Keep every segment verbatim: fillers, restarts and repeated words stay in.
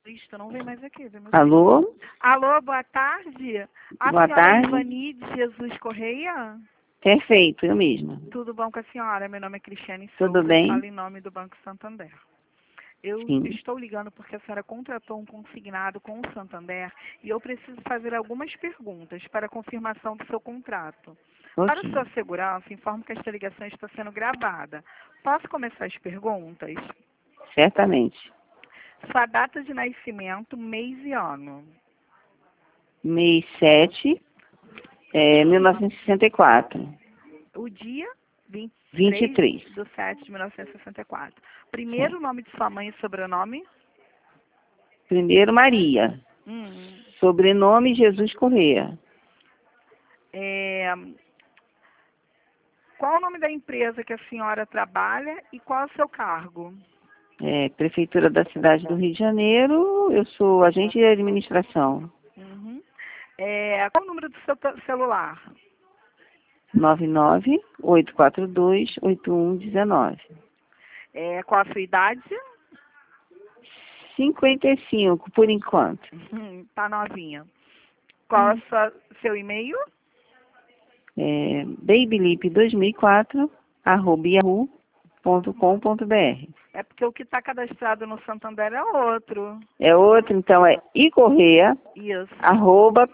Cristo, não vem mais aqui, vem mais Alô? Alô, boa tarde. A Boa senhora tarde. Ivani de Jesus Correia? Perfeito, eu mesma. Tudo bom com a senhora? Meu nome é Cristiane Tudo Souza, bem? falo em nome do Banco Santander. Eu Sim. estou ligando porque a senhora contratou um consignado com o Santander e eu preciso fazer algumas perguntas para a confirmação do seu contrato. Para Ok. sua segurança, informo que esta ligação está sendo gravada. Posso começar as perguntas? Certamente. Sua data de nascimento, mês e ano. Mês sete, é, mil novecentos e sessenta e quatro. O dia, vinte e vinte e três três. de setembro de mil novecentos e sessenta e quatro. Primeiro Certo. nome de sua mãe e sobrenome? Primeiro, Maria. Hum. Sobrenome, Jesus Correia. É, qual o nome da empresa que a senhora trabalha e qual é o seu cargo? É, Prefeitura da cidade do Rio de Janeiro. Eu sou agente de administração. Uhum. É, qual o número do seu te- celular? nove nove oito quatro dois oito um um nove. É, qual a sua idade? cinquenta e cinco, por enquanto. Uhum, tá novinha. Qual é o sua- seu e-mail? É, babylip dois mil e quatro, arroba yahoo ponto com ponto br. É porque o que está cadastrado no Santander é outro. É outro, então, é icorreia, Isso. arroba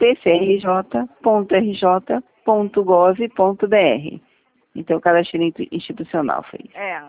pcrj.rj.gov.br. Então, o cadastro institucional foi isso. É.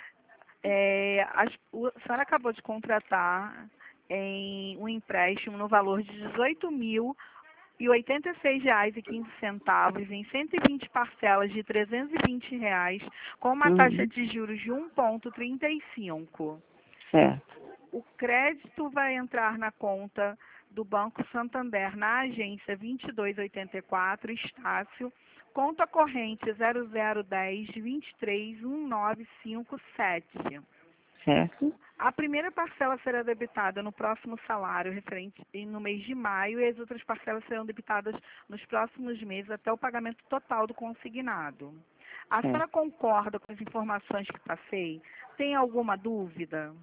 É, as- o- a senhora acabou de contratar em um empréstimo no valor de dezoito mil e oitenta e seis reais e quinze centavos em cento e vinte parcelas de trezentos e vinte reais com uma taxa Uhum, de juros de um vírgula trinta e cinco. certo, O crédito vai entrar na conta do Banco Santander na agência vinte e dois oitenta e quatro, Estácio, conta corrente zero zero um zero dois três um nove cinco sete. certo, A primeira parcela será debitada no próximo salário referente em- no mês de maio e as outras parcelas serão debitadas nos próximos meses até o pagamento total do consignado. A senhora certo. concorda com as informações que passei? Tem alguma dúvida?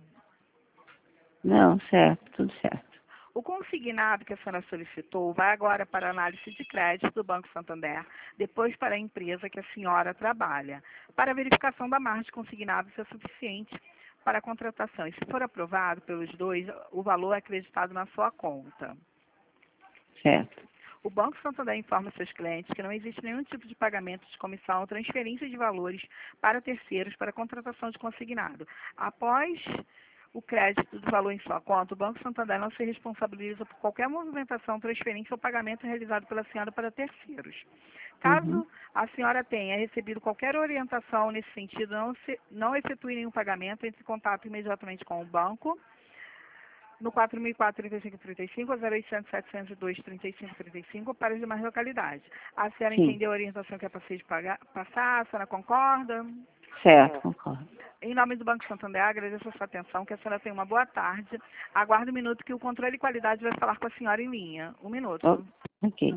Não, certo, tudo certo. O consignado que a senhora solicitou vai agora para a análise de crédito do Banco Santander, depois para a empresa que a senhora trabalha, para a verificação da margem consignada se é suficiente para a contratação. E se for aprovado pelos dois, o valor é acreditado na sua conta. Certo, O Banco Santander informa seus clientes que não existe nenhum tipo de pagamento de comissão ou transferência de valores para terceiros para a contratação de consignado. Após o crédito do valor em sua conta, o Banco Santander não se responsabiliza por qualquer movimentação, transferência ou pagamento realizado pela senhora para terceiros. uhum, Caso a senhora tenha recebido qualquer orientação nesse sentido, não, se, não efetue nenhum pagamento, entre em contato imediatamente com o banco no quatro mil e quatro, trinta e cinco, trinta e cinco, zero oitocentos, setecentos e dois, trinta e cinco, trinta e cinco, para as demais localidades. A senhora sim, entendeu a orientação que é passei de pagar, passar? A senhora concorda? certo, concordo. Em nome do Banco Santander, agradeço a sua atenção, que a senhora tenha uma boa tarde. Aguarde um minuto que o controle de qualidade vai falar com a senhora em linha. Um O- minuto. ok.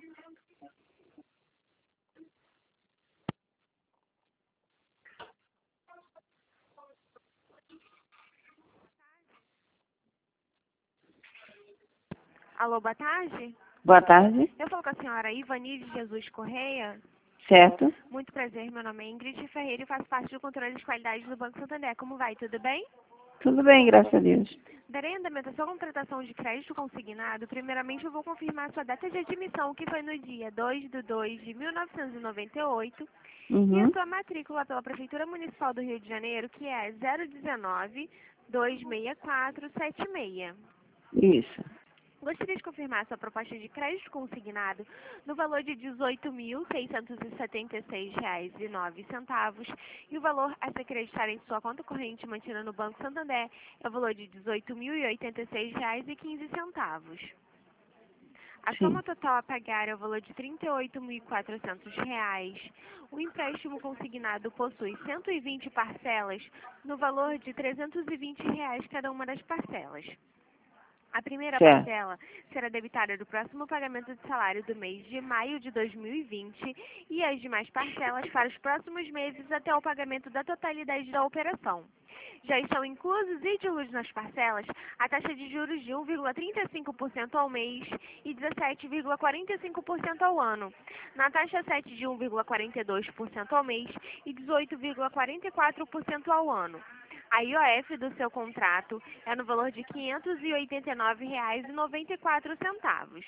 Alô, boa tarde. Boa tarde, Eu falo com a senhora Ivani de Jesus Correia. certo? Muito prazer, meu nome é Ingrid Ferreira e faço parte do controle de qualidade do Banco Santander. Como vai? Tudo bem? Tudo bem, graças a Deus. Darei andamento à sua contratação de crédito consignado. Primeiramente, eu vou confirmar sua data de admissão, que foi no dia dois de dois de mil novecentos e noventa e oito, e a Uhum, sua matrícula pela Prefeitura Municipal do Rio de Janeiro, que é zero um nove, dois seis quatro, sete seis. isso, Gostaria de confirmar sua proposta de crédito consignado no valor de dezoito mil seiscentos e setenta e seis reais e nove centavos e o valor a ser acreditado em sua conta corrente mantida no Banco Santander é o valor de dezoito mil e oitenta e seis reais e quinze centavos. A sim, soma total a pagar é o valor de trinta e oito mil e quatrocentos reais. O empréstimo consignado possui cento e vinte parcelas no valor de trezentos e vinte reais cada uma das parcelas. A primeira Certo. parcela será debitada do próximo pagamento de salário do mês de maio de dois mil e vinte e as demais parcelas para os próximos meses até o pagamento da totalidade da operação. Já estão inclusos e diluídos nas parcelas a taxa de juros de um vírgula trinta e cinco por cento ao mês e dezessete vírgula quarenta e cinco por cento ao ano, na taxa sete de um vírgula quarenta e dois por cento ao mês e dezoito vírgula quarenta e quatro por cento ao ano. A I O F do seu contrato é no valor de quinhentos e oitenta e nove reais e noventa e quatro centavos.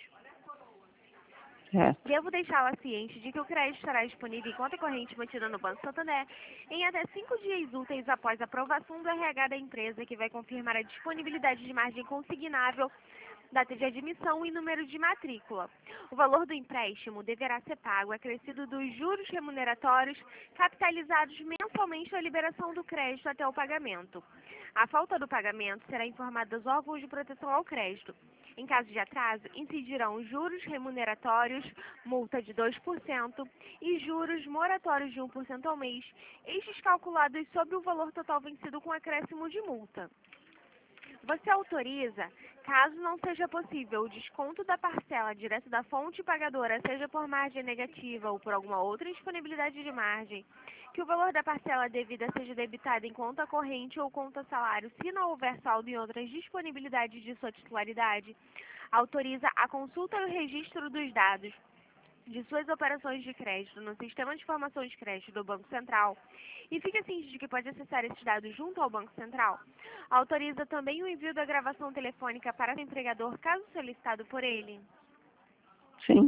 Certo. Devo deixá-la ciente de que o crédito estará disponível em conta corrente mantida no Banco Santander em até cinco dias úteis após a aprovação do R H da empresa, que vai confirmar a disponibilidade de margem consignável, data de admissão e número de matrícula. O valor do empréstimo deverá ser pago acrescido dos juros remuneratórios capitalizados mensalmente à liberação do crédito até o pagamento. A falta do pagamento será informada aos órgãos de proteção ao crédito. Em caso de atraso, incidirão juros remuneratórios, multa de dois por cento e juros moratórios de um por cento ao mês, estes calculados sobre o valor total vencido com acréscimo de multa. Você autoriza, caso não seja possível o desconto da parcela direto da fonte pagadora, seja por margem negativa ou por alguma outra indisponibilidade de margem, que o valor da parcela devida seja debitado em conta corrente ou conta salário, se não houver saldo em outras disponibilidades de sua titularidade, autoriza a consulta e o registro dos dados de suas operações de crédito no Sistema de Informação de Crédito do Banco Central e fica ciente de que pode acessar esses dados junto ao Banco Central. Autoriza também o envio da gravação telefônica para o empregador, caso solicitado por ele. Sim.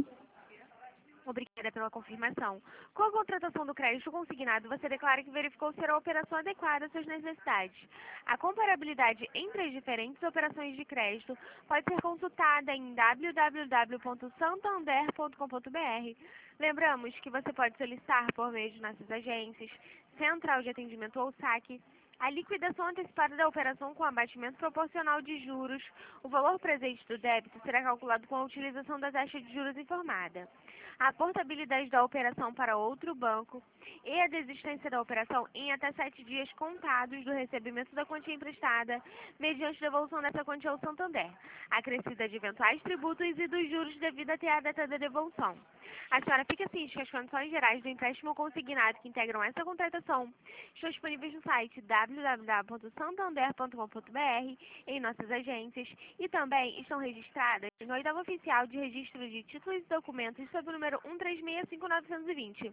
Obrigada pela confirmação. Com a contratação do crédito consignado, você declara que verificou ser a operação adequada às suas necessidades. A comparabilidade entre as diferentes operações de crédito pode ser consultada em w w w ponto santander ponto com ponto b r. Lembramos que você pode solicitar por meio de nossas agências, Central de Atendimento ou saque, a liquidação antecipada da operação com abatimento proporcional de juros. O valor presente do débito será calculado com a utilização da taxa de juros informada. A portabilidade da operação para outro banco e a desistência da operação em até sete dias contados do recebimento da quantia emprestada, mediante devolução dessa quantia ao Santander, acrescida de eventuais tributos e dos juros devido até a data da devolução. A senhora fica ciente que as condições gerais do empréstimo consignado que integram essa contratação estão disponíveis no site w w w ponto santander ponto com ponto b r, em nossas agências, e também estão registradas no oitavo oficial de registro de títulos e documentos sob o número um três seis cinco nove dois zero.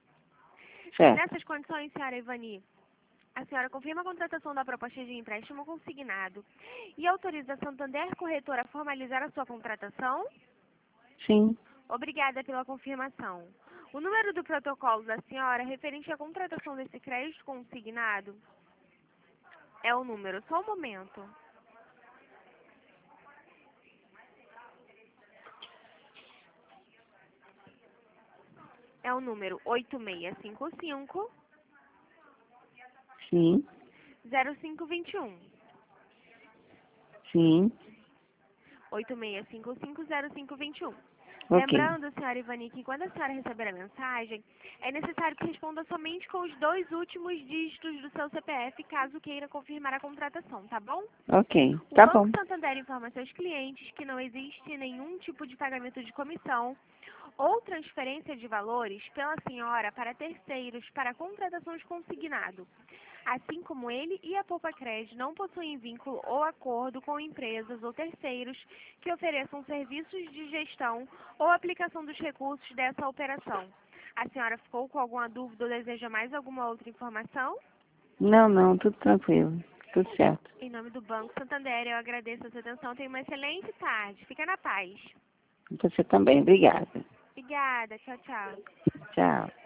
Certo. Nessas condições, senhora Ivani, a senhora confirma a contratação da proposta de empréstimo consignado e autoriza a Santander Corretora a formalizar a sua contratação? Sim. Obrigada pela confirmação. O número do protocolo da senhora referente à contratação desse crédito consignado é o número, só um momento. É o número oito seis cinco cinco, Sim. zero cinco dois um. Sim. oito seis cinco cinco, zero cinco dois um. Ok. Lembrando, senhora Ivani, que quando a senhora receber a mensagem, é necessário que responda somente com os dois últimos dígitos do seu C P F, caso queira confirmar a contratação, tá bom? Ok. O Tá Banco bom. Santander informa seus clientes que não existe nenhum tipo de pagamento de comissão ou transferência de valores pela senhora para terceiros para contratações consignado, assim como ele e a Poupa Crédito não possuem vínculo ou acordo com empresas ou terceiros que ofereçam serviços de gestão ou aplicação dos recursos dessa operação. A senhora ficou com alguma dúvida ou deseja mais alguma outra informação? Não, não, tudo tranquilo. Tudo certo. Em nome do Banco Santander, eu agradeço a sua atenção. Tenha uma excelente tarde. Fica na paz. Você também. Obrigada. Obrigada. Tchau, tchau. Tchau.